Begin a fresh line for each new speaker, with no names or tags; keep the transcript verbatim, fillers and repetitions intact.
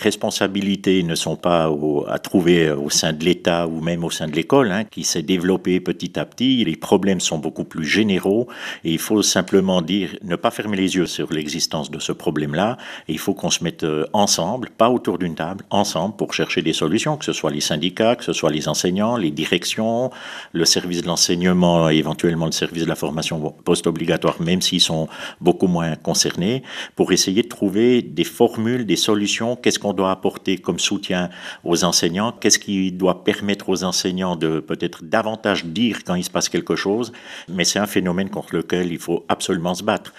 responsabilités ne sont pas au, à trouver au sein de l'État ou même au sein de l'école, hein, qui s'est développé petit à petit. Les problèmes sont beaucoup plus généraux et il faut simplement dire, ne pas fermer les yeux sur l'existence de ce problème-là. Et il faut qu'on se mette ensemble, pas autour d'une table, ensemble pour chercher des solutions, que ce soit les syndicats, que ce soit les enseignants, les directions, le service de l'enseignement et éventuellement le service de la formation post-obligatoire, même s'ils sont beaucoup moins concernés, pour essayer de trouver des formules, des solutions. Qu'est-ce qu'on doit apporter comme soutien aux enseignants? Qu'est-ce qui doit permettre aux enseignants de peut-être davantage dire quand il se passe quelque chose? Mais c'est un phénomène contre lequel il faut absolument se battre.